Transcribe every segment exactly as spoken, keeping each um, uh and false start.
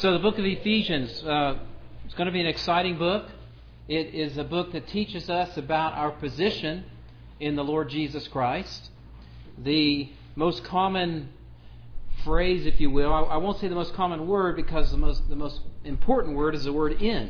So the book of Ephesians uh, is going to be an exciting book. It is a book that teaches us about our position in the Lord Jesus Christ. The most common phrase, if you will, I, I won't say the most common word because the most the most important word is the word "in,"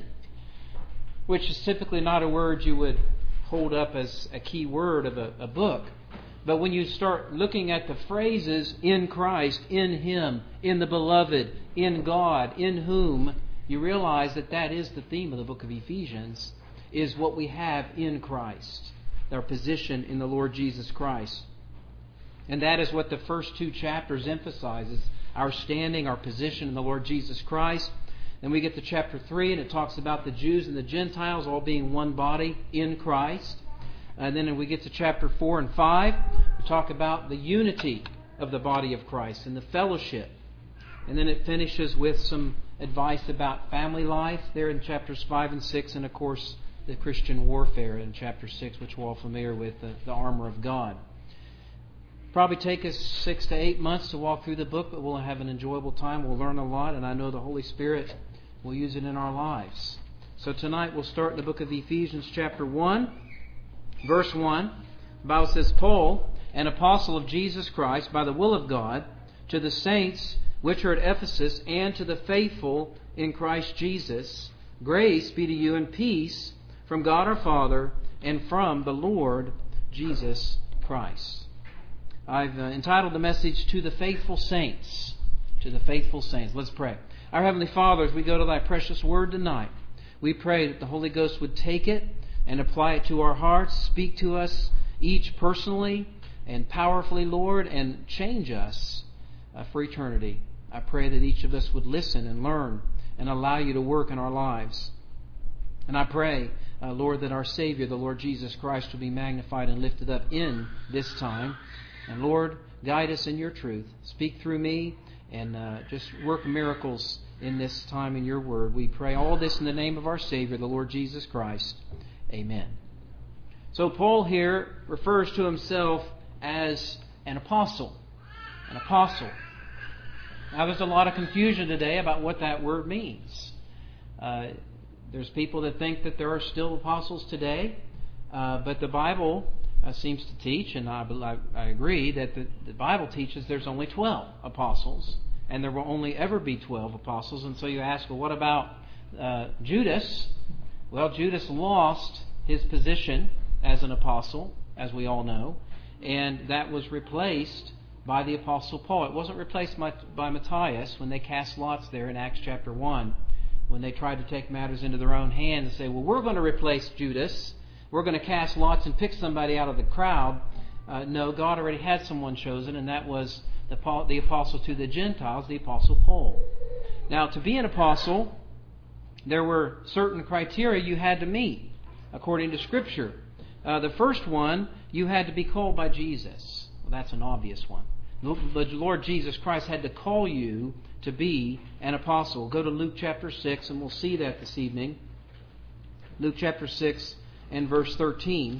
which is typically not a word you would hold up as a key word of a, a book. But when you start looking at the phrases "in Christ," "in Him," "in the Beloved," "in God," "in whom," you realize that that is the theme of the book of Ephesians, is what we have in Christ, our position in the Lord Jesus Christ. And that is what the first two chapters emphasizes, our standing, our position in the Lord Jesus Christ. Then we get to chapter three, and it talks about the Jews and the Gentiles all being one body in Christ. And then we get to chapter four and five, we talk about the unity of the body of Christ and the fellowship. And then it finishes with some advice about family life there in chapters five and six, and of course the Christian warfare in chapter six, which we're all familiar with, the, the armor of God. Probably take us six to eight months to walk through the book, but we'll have an enjoyable time. We'll learn a lot, and I know the Holy Spirit will use it in our lives. So tonight we'll start in the book of Ephesians chapter one. Verse one, the Bible says, Paul, an apostle of Jesus Christ, by the will of God, to the saints which are at Ephesus, and to the faithful in Christ Jesus, grace be to you and peace from God our Father and from the Lord Jesus Christ. I've uh, entitled the message, To the Faithful Saints. To the Faithful Saints. Let's pray. Our Heavenly Father, as we go to Thy precious Word tonight, we pray that the Holy Ghost would take it and apply it to our hearts, speak to us each personally and powerfully, Lord, and change us uh, for eternity. I pray that each of us would listen and learn and allow You to work in our lives. And I pray, uh, Lord, that our Savior, the Lord Jesus Christ, will be magnified and lifted up in this time. And Lord, guide us in Your truth. Speak through me and uh, just work miracles in this time in Your Word. We pray all this in the name of our Savior, the Lord Jesus Christ. Amen. So Paul here refers to himself as an apostle. An apostle. Now there's a lot of confusion today about what that word means. Uh, there's people that think that there are still apostles today, uh, but the Bible uh, seems to teach, and I, I, I agree, that the, the Bible teaches there's only twelve apostles, and there will only ever be twelve apostles. And so you ask, well, what about uh, Judas? Well, Judas lost his position as an apostle, as we all know, and that was replaced by the Apostle Paul. It wasn't replaced by, by Matthias when they cast lots there in Acts chapter one, when they tried to take matters into their own hands and say, well, we're going to replace Judas. We're going to cast lots and pick somebody out of the crowd. Uh, no, God already had someone chosen, and that was the, the apostle to the Gentiles, the Apostle Paul. Now, to be an apostle, there were certain criteria you had to meet according to Scripture. Uh, the first one, you had to be called by Jesus. Well, that's an obvious one. The Lord Jesus Christ had to call you to be an apostle. Go to Luke chapter six, and we'll see that this evening. Luke chapter six and verse thirteen.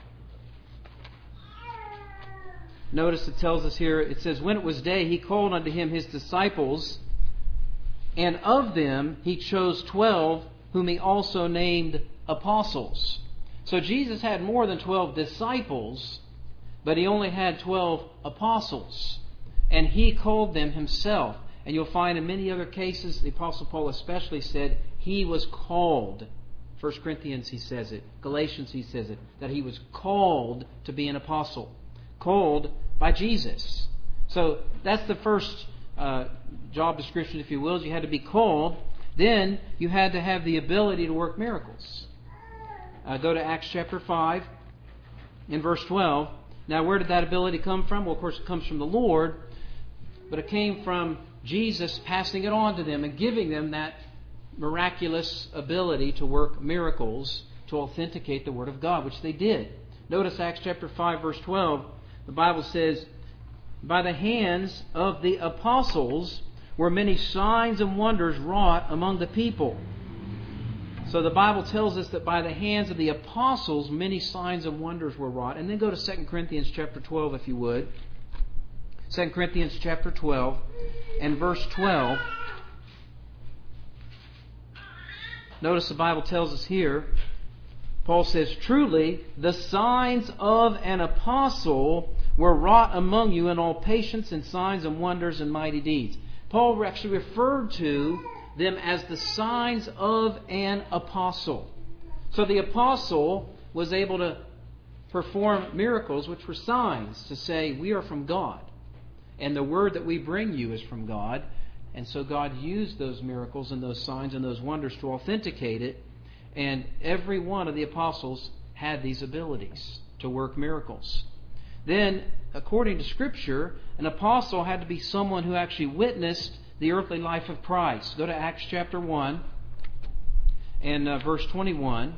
Notice it tells us here, it says, When it was day, He called unto Him His disciples, and of them He chose twelve, whom He also named apostles. So Jesus had more than twelve disciples, but He only had twelve apostles. And He called them Himself. And you'll find in many other cases, the Apostle Paul especially said, He was called. First Corinthians he says it. Galatians he says it. That He was called to be an apostle. Called by Jesus. So that's the first uh, job description, if you will, is you had to be called. Then you had to have the ability to work miracles. Uh, go to Acts chapter five in verse twelve. Now where did that ability come from? Well, of course it comes from the Lord, but it came from Jesus passing it on to them and giving them that miraculous ability to work miracles to authenticate the Word of God, which they did. Notice Acts chapter five verse twelve. The Bible says, By the hands of the apostles were many signs and wonders wrought among the people. So the Bible tells us that by the hands of the apostles many signs and wonders were wrought. And then go to Second Corinthians chapter twelve, if you would. Second Corinthians chapter twelve and verse twelve. notice the Bible tells us here, Paul says, truly, the signs of an apostle were wrought among you in all patience and signs and wonders and mighty deeds. Paul actually referred to them as the signs of an apostle. So the apostle was able to perform miracles which were signs to say, we are from God. And the word that we bring you is from God. And so God used those miracles and those signs and those wonders to authenticate it. And every one of the apostles had these abilities to work miracles. Then, according to Scripture, an apostle had to be someone who actually witnessed the earthly life of Christ. Go to Acts chapter one and uh, verse twenty-one.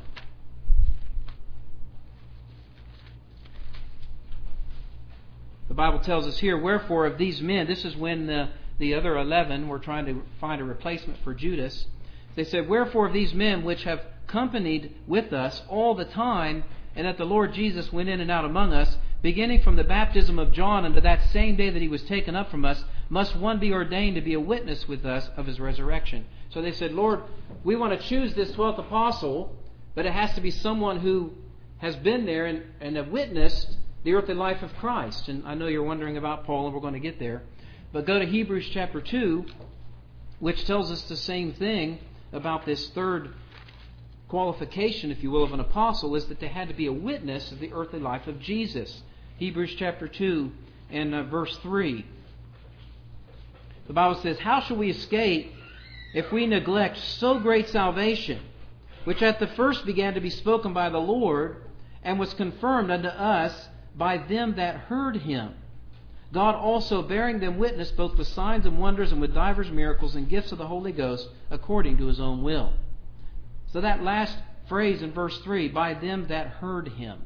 The Bible tells us here, wherefore of these men, this is when the, the other eleven were trying to find a replacement for Judas. They said, wherefore of these men which have companied with us all the time, and that the Lord Jesus went in and out among us, beginning from the baptism of John unto that same day that he was taken up from us, must one be ordained to be a witness with us of his resurrection. So they said, Lord, we want to choose this twelfth apostle, but it has to be someone who has been there and, and have witnessed the earthly life of Christ. And I know you're wondering about Paul, and we're going to get there. But go to Hebrews chapter two, which tells us the same thing about this third qualification, if you will, of an apostle, is that they had to be a witness of the earthly life of Jesus. Hebrews chapter two and uh, verse three. The Bible says, how shall we escape if we neglect so great salvation, which at the first began to be spoken by the Lord, and was confirmed unto us by them that heard him? God also bearing them witness both with signs and wonders and with divers miracles and gifts of the Holy Ghost according to his own will. So that last phrase in verse three, by them that heard him.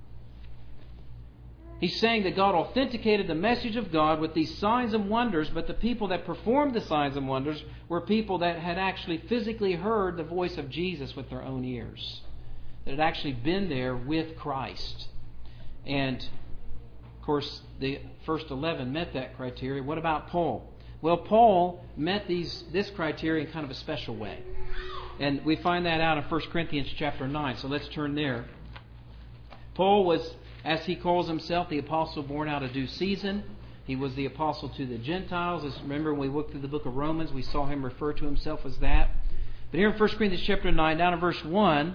He's saying that God authenticated the message of God with these signs and wonders, but the people that performed the signs and wonders were people that had actually physically heard the voice of Jesus with their own ears. That had actually been there with Christ. And, of course, the first eleven met that criteria. What about Paul? Well, Paul met these this criteria in kind of a special way. And we find that out in First Corinthians chapter nine. So let's turn there. Paul was, as he calls himself, the apostle born out of due season. He was the apostle to the Gentiles. As remember, when we looked through the book of Romans, we saw him refer to himself as that. But here in First Corinthians chapter nine, down in verse one,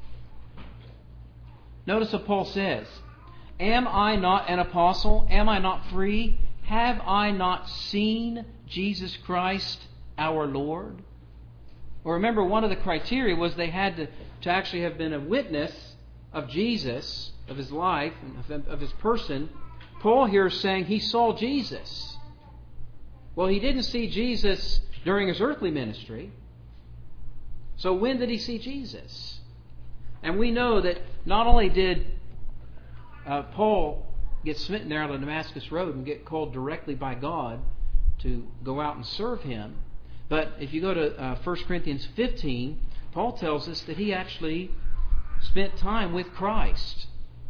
notice what Paul says. Am I not an apostle? Am I not free? Have I not seen Jesus Christ our Lord? Well, remember, one of the criteria was they had to, to actually have been a witness of Jesus, of his life, of, of his person. Paul here is saying he saw Jesus. Well, he didn't see Jesus during his earthly ministry. So when did he see Jesus? And we know that not only did uh, Paul get smitten there on the Damascus Road and get called directly by God to go out and serve him, but if you go to uh, First Corinthians fifteen, Paul tells us that he actually spent time with Christ.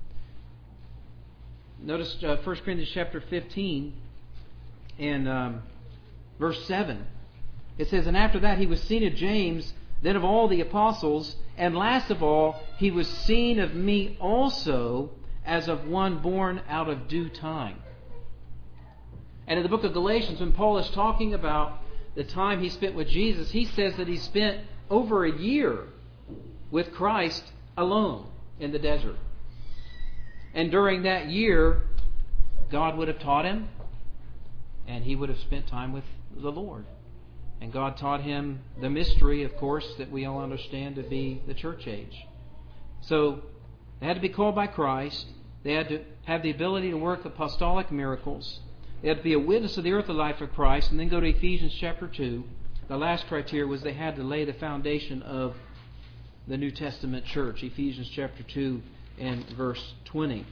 Notice uh, First Corinthians chapter fifteen and um, verse seven. It says, and after that he was seen of James, then of all the apostles, and last of all he was seen of me also, as of one born out of due time. And in the book of Galatians, when Paul is talking about the time he spent with Jesus, he says that he spent over a year with Christ alone in the desert. And during that year, God would have taught him, and he would have spent time with the Lord. And God taught him the mystery, of course, that we all understand to be the church age. So they had to be called by Christ. They had to have the ability to work apostolic miracles. They had to be a witness of the earthly life of Christ. And then go to Ephesians chapter two. The last criteria was they had to lay the foundation of the New Testament church. Ephesians chapter two and verse twenty.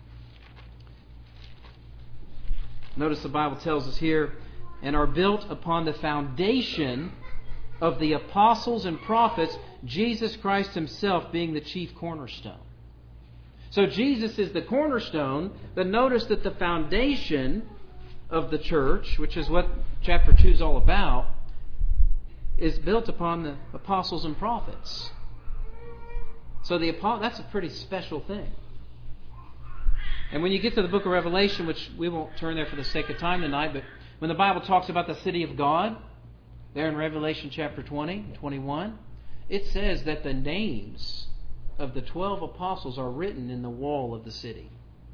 Notice the Bible tells us here, and are built upon the foundation of the apostles and prophets, Jesus Christ himself being the chief cornerstone. So Jesus is the cornerstone, but notice that the foundation of the church, which is what chapter two is all about, is built upon the apostles and prophets. So the that's a pretty special thing. And when you get to the book of Revelation, which we won't turn there for the sake of time tonight, but when the Bible talks about the city of God, there in Revelation chapter twenty, twenty-one, it says that the names of the twelve apostles are written in the wall of the city.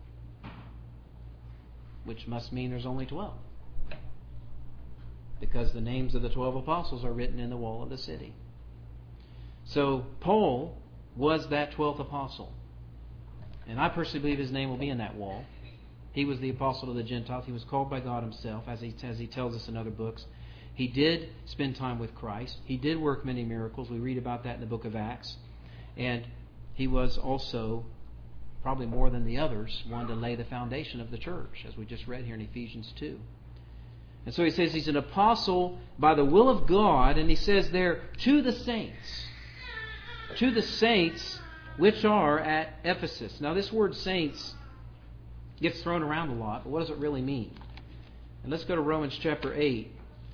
Which must mean there's only twelve. Because the names of the twelve apostles are written in the wall of the city. So Paul was that twelfth apostle. And I personally believe his name will be in that wall. He was the apostle of the Gentiles. He was called by God himself, as he, as he tells us in other books. He did spend time with Christ. He did work many miracles. We read about that in the book of Acts. And he was also, probably more than the others, one to lay the foundation of the church, as we just read here in Ephesians two. And so he says he's an apostle by the will of God, and he says there, to the saints. To the saints which are at Ephesus. Now this word saints gets thrown around a lot, but what does it really mean? And let's go to Romans chapter eight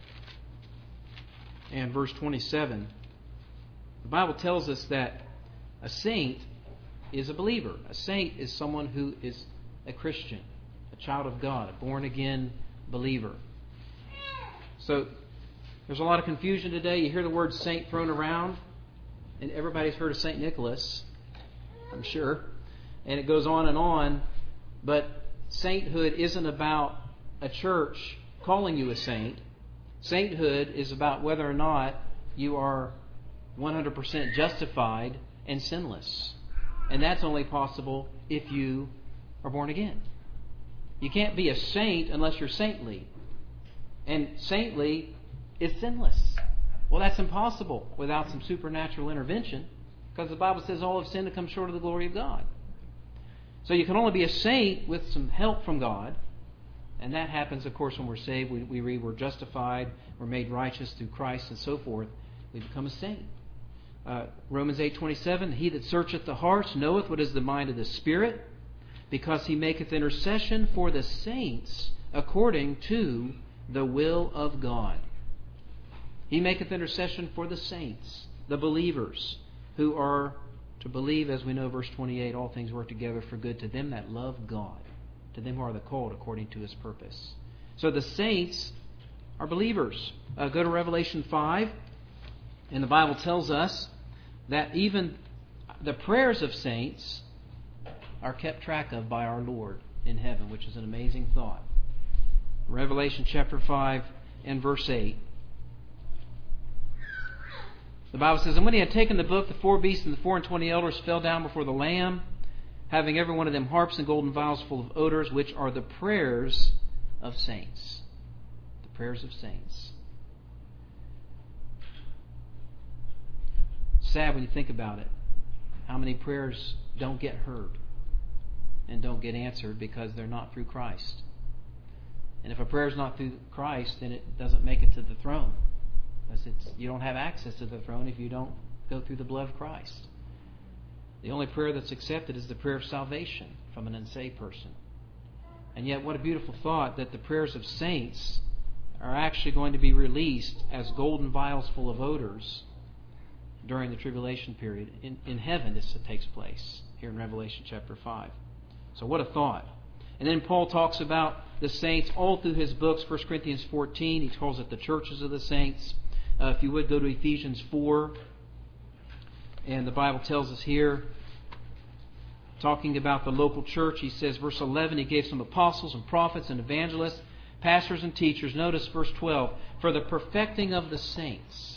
and verse twenty-seven. The Bible tells us that a saint is a believer. A saint is someone who is a Christian, a child of God, a born-again believer. So there's a lot of confusion today. You hear the word saint thrown around, and everybody's heard of Saint Nicholas, I'm sure. And it goes on and on. But sainthood isn't about a church calling you a saint. Sainthood is about whether or not you are one hundred percent justified and sinless. And that's only possible if you are born again. You can't be a saint unless you're saintly. And saintly is sinless. Well, that's impossible without some supernatural intervention, because the Bible says all have sinned and come short of the glory of God. So you can only be a saint with some help from God. And that happens, of course, when we're saved. We, we read we're justified, we're made righteous through Christ and so forth. We become a saint. Uh, Romans eight twenty-seven, he that searcheth the hearts knoweth what is the mind of the Spirit, because he maketh intercession for the saints according to the will of God. He maketh intercession for the saints, the believers, who are to believe, as we know, verse twenty-eight, all things work together for good to them that love God, to them who are the called according to His purpose. So the saints are believers. Uh, go to Revelation five, and the Bible tells us that even the prayers of saints are kept track of by our Lord in heaven, which is an amazing thought. Revelation chapter five and verse eight. The Bible says, and when he had taken the book, the four beasts and the four and twenty elders fell down before the Lamb, having every one of them harps and golden vials full of odors, which are the prayers of saints. The prayers of saints. Sad when you think about it, how many prayers don't get heard and don't get answered because they're not through Christ. And if a prayer is not through Christ, then it doesn't make it to the throne. Because it's, you don't have access to the throne if you don't go through the blood of Christ. The only prayer that's accepted is the prayer of salvation from an unsaved person. And yet, what a beautiful thought that the prayers of saints are actually going to be released as golden vials full of odors during the tribulation period. In, in heaven, this takes place here in Revelation chapter five. So what a thought. And then Paul talks about the saints all through his books. First Corinthians fourteen, he calls it the churches of the saints. Uh, if you would, go to Ephesians four. And the Bible tells us here, talking about the local church, he says, verse eleven, he gave some apostles and prophets and evangelists, pastors and teachers. Notice verse twelve, for the perfecting of the saints,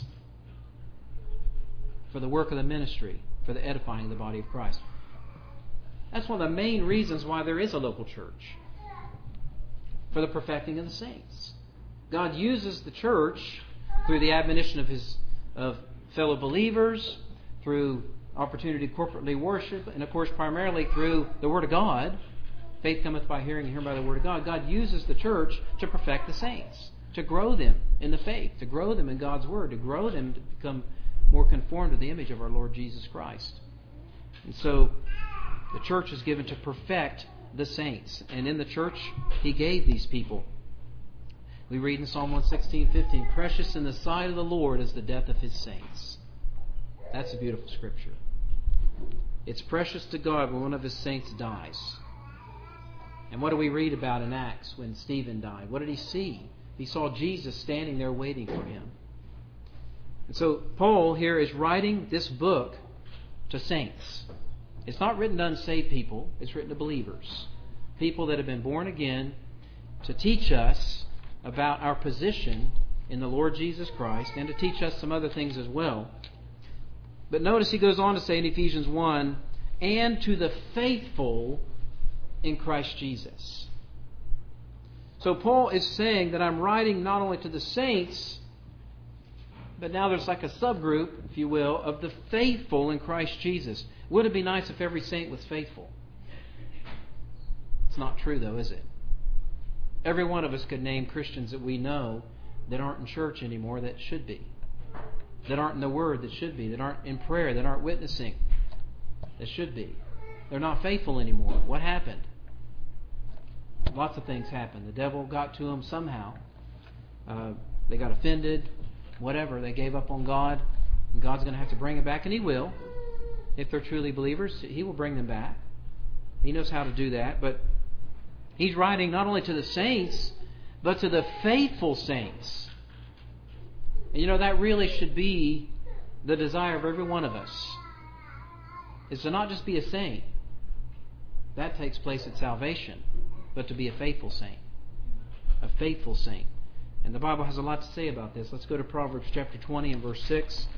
for the work of the ministry, for the edifying of the body of Christ. That's one of the main reasons why there is a local church. For the perfecting of the saints. God uses the church through the admonition of his of fellow believers, through opportunity to corporately worship, and of course primarily through the Word of God. Faith cometh by hearing, and hearing by the Word of God. God uses the church to perfect the saints, to grow them in the faith, to grow them in God's Word, to grow them to become more conformed to the image of our Lord Jesus Christ. And so the church is given to perfect the saints. And in the church, He gave these people. We read in Psalm one sixteen, fifteen, precious in the sight of the Lord is the death of His saints. That's a beautiful scripture. It's precious to God when one of His saints dies. And what do we read about in Acts when Stephen died? What did he see? He saw Jesus standing there waiting for him. And so Paul here is writing this book to saints. It's not written to unsaved people. It's written to believers. People that have been born again, to teach us about our position in the Lord Jesus Christ and to teach us some other things as well. But notice he goes on to say in Ephesians one, and to the faithful in Christ Jesus. So Paul is saying that I'm writing not only to the saints, but now there's like a subgroup, if you will, of the faithful in Christ Jesus. Would it be nice if every saint was faithful? It's not true though, is it? Every one of us could name Christians that we know that aren't in church anymore that should be. That aren't in the Word that should be. That aren't in prayer. That aren't witnessing that should be. They're not faithful anymore. What happened? Lots of things happened. The devil got to them somehow. Uh, they got offended. Whatever. They gave up on God. And God's going to have to bring them back. And He will. If they're truly believers, He will bring them back. He knows how to do that. But He's writing not only to the saints, but to the faithful saints. And you know, that really should be the desire of every one of us. Is to not just be a saint. That takes place at salvation. But to be a faithful saint. A faithful saint. And the Bible has a lot to say about this. Let's go to Proverbs chapter twenty and verse six.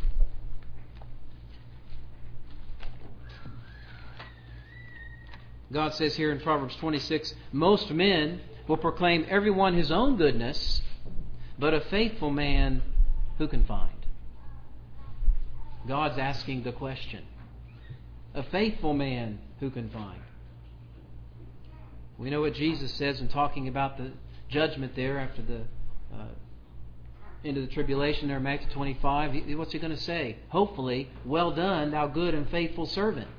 God says here in Proverbs twenty-six, most men will proclaim everyone his own goodness, but a faithful man who can find? God's asking the question. A faithful man who can find? We know what Jesus says in talking about the judgment there after the uh, end of the tribulation there in Matthew twenty-five. He, what's He going to say? Hopefully, well done, thou good and faithful servant.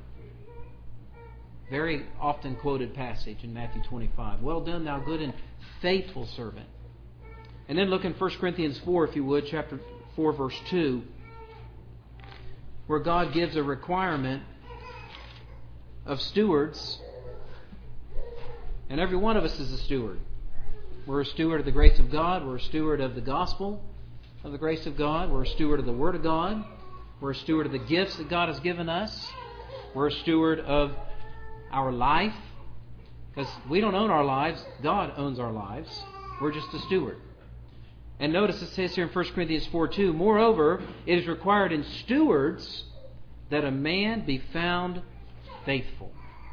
Very often quoted passage in Matthew twenty-five. Well done, thou good and faithful servant. And then look in First Corinthians four, if you would, chapter four, verse two, where God gives a requirement of stewards. And every one of us is a steward. We're a steward of the grace of God. We're a steward of the gospel of the grace of God. We're a steward of the Word of God. We're a steward of the gifts that God has given us. We're a steward of our life. Because we don't own our lives. God owns our lives. We're just a steward. And notice it says here in First Corinthians four two, moreover, it is required in stewards that a man be found faithful.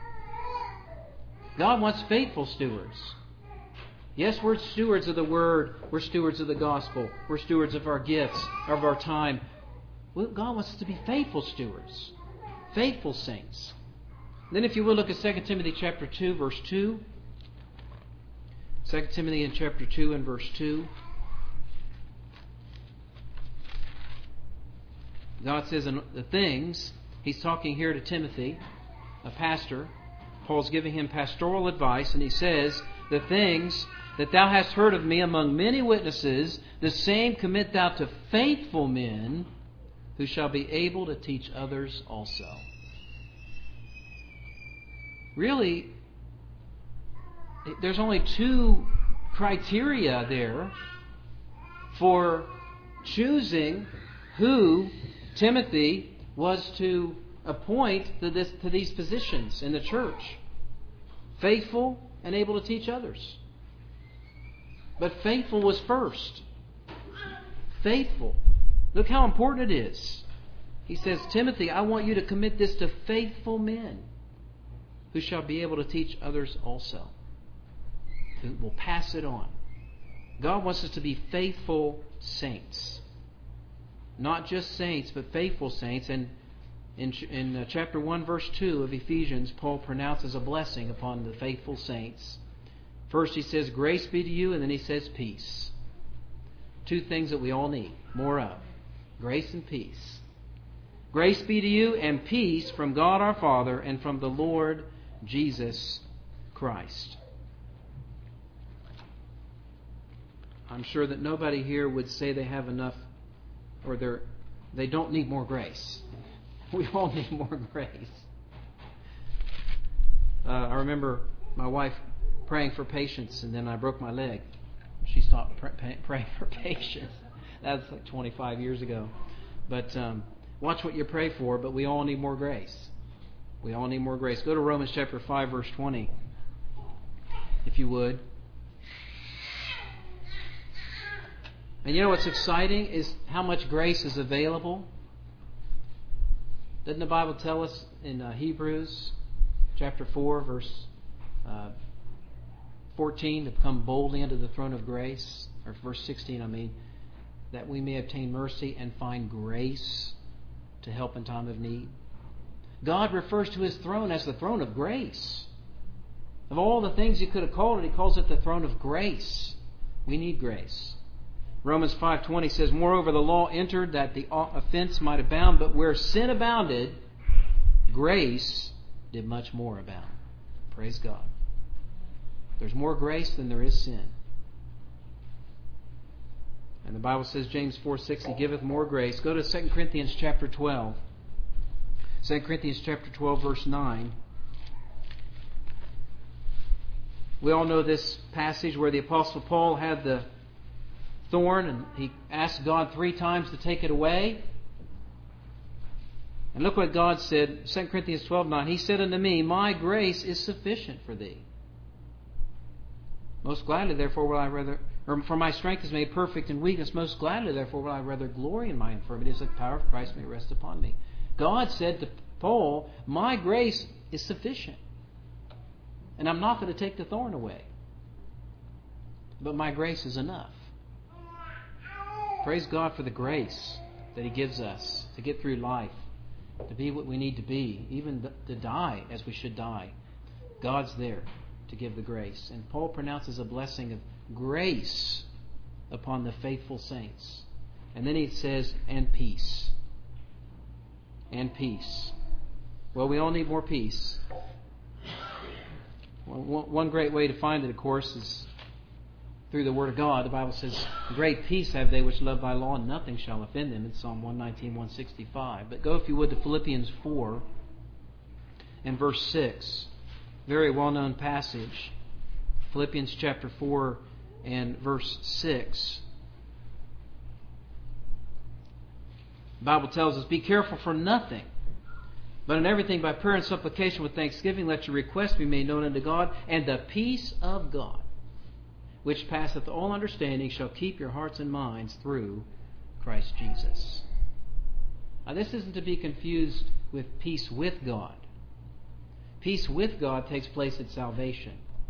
God wants faithful stewards. Yes, we're stewards of the Word. We're stewards of the gospel. We're stewards of our gifts, of our time. Well, God wants us to be faithful stewards. Faithful saints. Then if you will, look at Second Timothy chapter two, verse two. Second Timothy in chapter two and verse two. God says in the things, He's talking here to Timothy, a pastor. Paul's giving him pastoral advice, and he says, the things that thou hast heard of me among many witnesses, the same commit thou to faithful men who shall be able to teach others also. Really, there's only two criteria there for choosing who Timothy was to appoint to this to these positions in the church. Faithful and able to teach others. But faithful was first. Faithful. Look how important it is. He says, Timothy, I want you to commit this to faithful men who shall be able to teach others also. Who will pass it on. God wants us to be faithful saints. Not just saints, but faithful saints. And In, in uh, chapter one, verse two of Ephesians, Paul pronounces a blessing upon the faithful saints. First he says, grace be to you, and then he says, peace. Two things that we all need more of. Grace and peace. Grace be to you and peace from God our Father and from the Lord Jesus Christ. I'm sure that nobody here would say they have enough, or they're, they don't need more grace. We all need more grace. Uh, I remember my wife praying for patience, and then I broke my leg. She stopped pr- pray, praying for patience. That was like twenty-five years ago. But um, watch what you pray for, but we all need more grace. We all need more grace. Go to Romans chapter five, verse twenty, if you would. And you know what's exciting is how much grace is available. Doesn't the Bible tell us in uh, Hebrews chapter four, verse uh, fourteen, to come boldly unto the throne of grace, or verse sixteen, I mean, that we may obtain mercy and find grace to help in time of need? God refers to His throne as the throne of grace. Of all the things He could have called it, He calls it the throne of grace. We need grace. Romans five twenty says, moreover, the law entered that the offense might abound, but where sin abounded, grace did much more abound. Praise God. There's more grace than there is sin. And the Bible says, James four six, He giveth more grace. Go to Second Corinthians chapter twelve. Second Corinthians chapter twelve, verse nine. We all know this passage where the Apostle Paul had the thorn, and he asked God three times to take it away. And look what God said, Second Corinthians twelve nine. He said unto me, my grace is sufficient for thee. Most gladly, therefore, will I rather, or for my strength is made perfect in weakness. Most gladly, therefore, will I rather glory in my infirmities, that the power of Christ may rest upon me. God said to Paul, my grace is sufficient. And I'm not going to take the thorn away. But my grace is enough. Praise God for the grace that He gives us to get through life, to be what we need to be, even to die as we should die. God's there to give the grace. And Paul pronounces a blessing of grace upon the faithful saints. And then he says, and peace. And peace. Well, we all need more peace. Well, one great way to find it, of course, is through the Word of God. The Bible says, great peace have they which love Thy law, and nothing shall offend them, in Psalm one nineteen, one sixty-five. But go, if you would, to Philippians four and verse six. Very well-known passage. Philippians chapter four and verse six. The Bible tells us, be careful for nothing, but in everything by prayer and supplication with thanksgiving let your requests be made known unto God, and the peace of God, which passeth all understanding, shall keep your hearts and minds through Christ Jesus. Now, this isn't to be confused with peace with God. Peace with God takes place at salvation.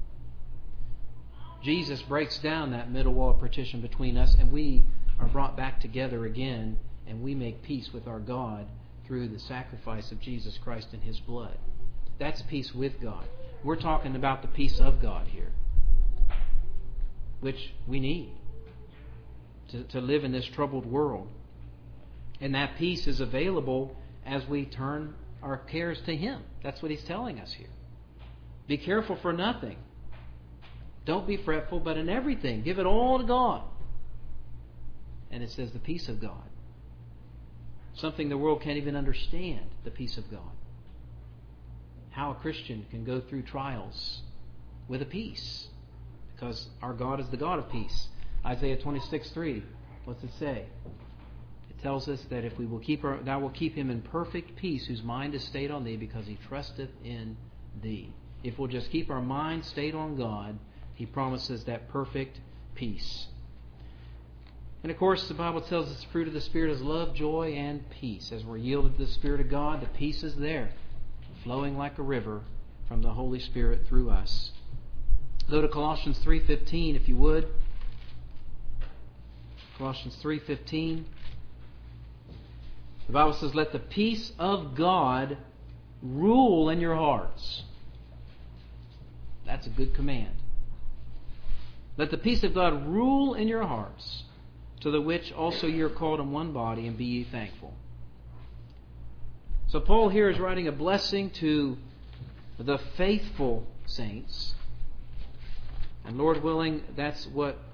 Jesus breaks down that middle wall of partition between us, and we are brought back together again, and we make peace with our God through the sacrifice of Jesus Christ and His blood. That's peace with God. We're talking about the peace of God here, which we need to, to live in this troubled world. And that peace is available as we turn our cares to Him. That's what He's telling us here. Be careful for nothing. Don't be fretful, but in everything, give it all to God. And it says the peace of God. Something the world can't even understand, the peace of God. How a Christian can go through trials with a peace, because our God is the God of peace. Isaiah twenty-six three, what's it say? It tells us that if we will keep our, thou will keep him in perfect peace, whose mind is stayed on thee, because he trusteth in thee. If we'll just keep our mind stayed on God, He promises that perfect peace. And of course, the Bible tells us the fruit of the Spirit is love, joy, and peace. As we're yielded to the Spirit of God, the peace is there, flowing like a river from the Holy Spirit through us. Go to Colossians three fifteen, if you would. Colossians three fifteen. The Bible says, let the peace of God rule in your hearts. That's a good command. Let the peace of God rule in your hearts, to the which also ye are called in one body, and be ye thankful. So Paul here is writing a blessing to the faithful saints. And Lord willing, that's what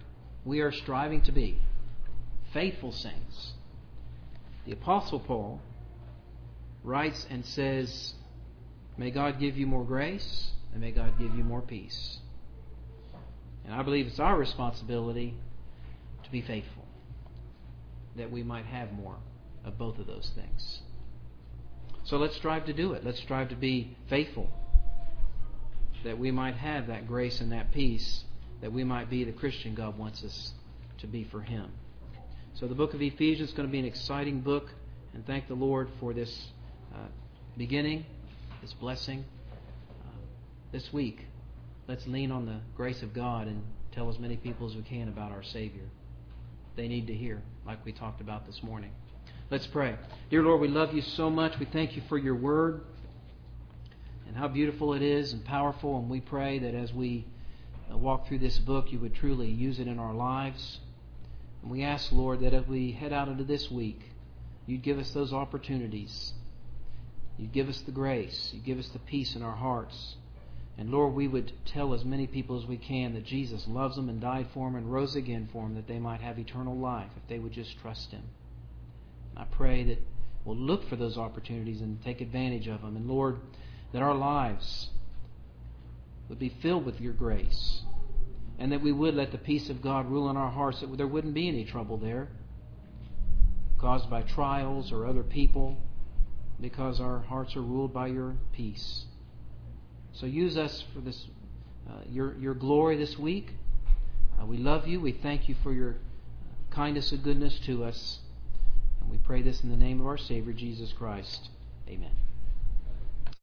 we are striving to be faithful saints. The Apostle Paul writes and says, may God give you more grace, and may God give you more peace. And I believe it's our responsibility to be faithful, that we might have more of both of those things. So let's strive to do it. Let's strive to be faithful, that we might have that grace and that peace, that we might be the Christian God wants us to be for Him. So the book of Ephesians is going to be an exciting book, and thank the Lord for this uh, beginning, this blessing. Uh, this week, let's lean on the grace of God and tell as many people as we can about our Savior. They need to hear, like we talked about this morning. Let's pray. Dear Lord, we love you so much. We thank you for your word and how beautiful it is and powerful, and we pray that as we uh, walk through this book, you would truly use it in our lives. And we ask, Lord, that as we head out into this week, you'd give us those opportunities. You'd give us the grace. You'd give us the peace in our hearts. And Lord, we would tell as many people as we can that Jesus loves them and died for them and rose again for them, that they might have eternal life if they would just trust Him. And I pray that we'll look for those opportunities and take advantage of them. And Lord, that our lives would be filled with your grace, and that we would let the peace of God rule in our hearts, that there wouldn't be any trouble there caused by trials or other people, because our hearts are ruled by your peace. So use us for this, uh, your your glory this week. Uh, we love you. We thank you for your kindness and goodness to us. And we pray this in the name of our Savior, Jesus Christ. Amen.